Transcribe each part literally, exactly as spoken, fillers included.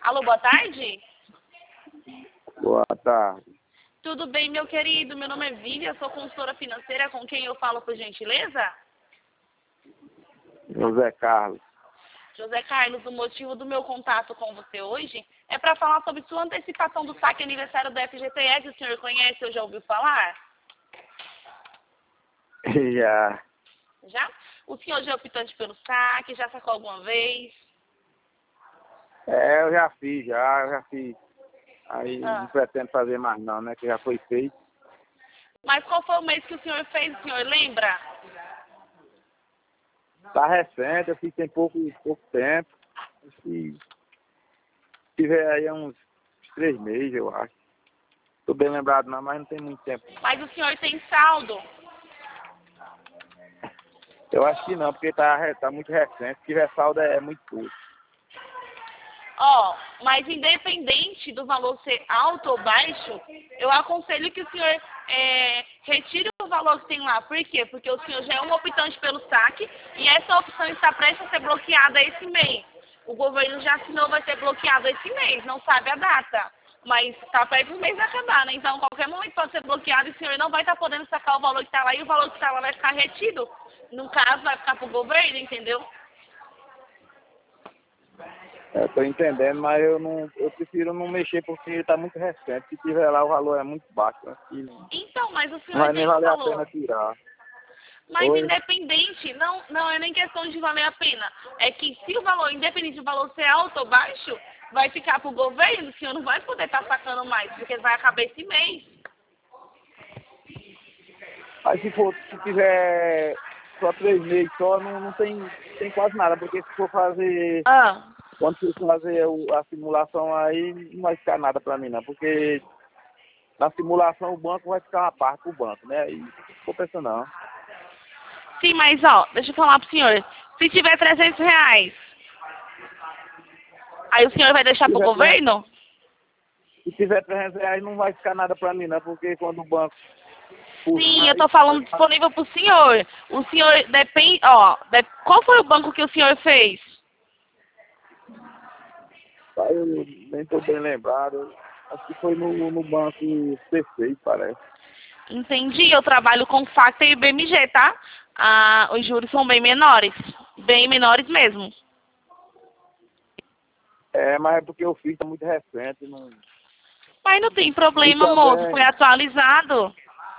Alô, boa tarde? Boa tarde. Tudo bem, meu querido? Meu nome é Vivian, sou consultora financeira. Com quem eu falo, por gentileza? José Carlos. José Carlos, o motivo do meu contato com você hoje é para falar sobre sua antecipação do saque aniversário do F G T S. O senhor conhece ou já ouviu falar? Já. Já? O senhor já é optante pelo saque? Já sacou alguma vez? É, eu já fiz, já, eu já fiz. Aí Ah. não pretendo fazer mais não, né? Que já foi feito. Mas qual foi o mês que o senhor fez? O senhor lembra? Tá recente, eu fiz tem pouco, pouco tempo. Se tiver aí uns três meses, eu acho. Tô bem lembrado não, mas não tem muito tempo. Mas o senhor tem saldo? Eu acho que não, porque tá, tá muito recente. Se tiver saldo é muito pouco. Ó, mas independente do valor ser alto ou baixo, eu aconselho que o senhor é, retire o valor que tem lá. Por quê? Porque o senhor já é um optante pelo saque e essa opção está prestes a ser bloqueada esse mês. O governo já assinou, vai ser bloqueado esse mês, não sabe a data. Mas está perto do mês de acabar, né? Então, a qualquer momento pode ser bloqueado e o senhor não vai estar podendo sacar o valor que está lá e o valor que está lá vai ficar retido. No caso, vai ficar para o governo, entendeu? Eu tô entendendo, mas eu não, eu prefiro não mexer porque tá muito recente. Se tiver lá o valor é muito baixo, né? E não Então, mas o senhor vai tem nem o valer a valor. pena tirar. Mas Oi? independente, não, não é nem questão de valer a pena. É que se o valor, independente do valor ser alto ou baixo, vai ficar para o governo, o senhor não vai poder estar sacando mais, porque vai acabar esse mês. Aí se for, se tiver só três meses só, não, não tem, tem quase nada, porque se for fazer, Ah, quando for fazer o, a simulação aí, não vai ficar nada pra mim não, porque na simulação o banco vai ficar uma parte pro banco, né? E não compensa não. sim, mas ó, deixa eu falar pro senhor. Se tiver trezentos reais, aí o senhor vai deixar Se pro tiver, tre- governo? se tiver trezentos reais não vai ficar nada pra mim não, porque quando o banco puxa Sim, eu mais, tô falando disponível pro senhor. O senhor depende, ó, de- qual foi o banco que o senhor fez? aí eu nem tô bem lembrado, acho que foi no, no banco C seis, parece. Entendi, eu trabalho com Facta e B M G, tá? Ah, os juros são bem menores, bem menores mesmo. É, mas é porque eu fiz, tá muito recente, não... Mas não tem E problema, moço, foi também, atualizado.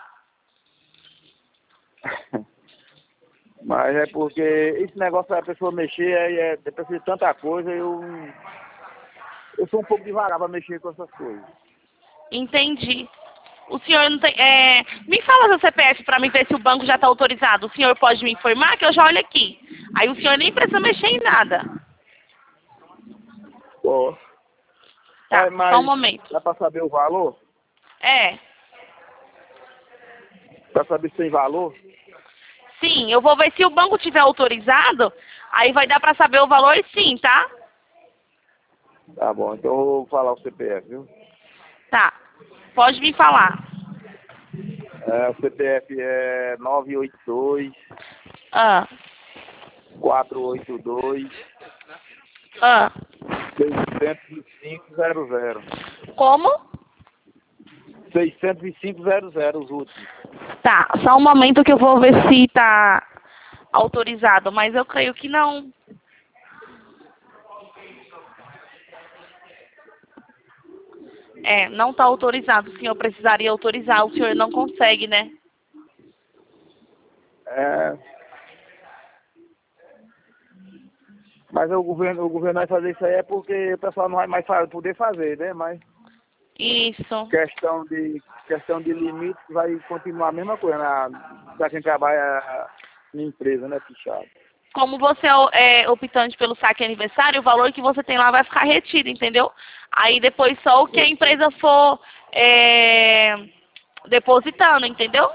mas é porque esse negócio da pessoa mexer, aí é, é preciso de tanta coisa, eu eu sou um pouco devagar para mexer com essas coisas. Entendi. O senhor não tem. É... Me fala seu C P F para me ver se o banco já está autorizado. O senhor pode me informar que eu já olho aqui. Aí o senhor nem precisa mexer em nada. Pô, Tá, é, só um mas momento. dá para saber o valor? É. Para saber se tem valor? Sim, eu vou ver se o banco tiver autorizado. Aí vai dar para saber o valor sim, tá? Tá bom, então eu vou falar o C P F, viu? Tá. Pode me falar. É, o C P F é nove oito dois, Ah. quatro oito dois, Ah. seis zero cinco zero zero. Como? seiscentos e cinco zero zero os últimos. Tá, só um momento que eu vou ver se tá autorizado, mas eu creio que não. É, não tá autorizado. O senhor precisaria autorizar, o senhor não consegue, né? É, mas o governo, o governo vai fazer isso aí é porque o pessoal não vai mais fa- poder fazer, né? Mas Isso. questão de, questão de limite vai continuar a mesma coisa para quem trabalha em empresa, né, pichado? Como você é o- é optante pelo saque aniversário, o valor que você tem lá vai ficar retido, entendeu? Aí depois só o que a empresa for é, depositando, entendeu?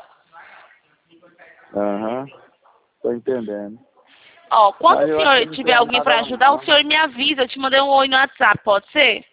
Aham, tô entendendo. Ó, quando Mas o eu acho que senhor não tiver tem alguém nada para não. ajudar, o senhor me avisa. Eu te mandei um oi no WhatsApp, pode ser?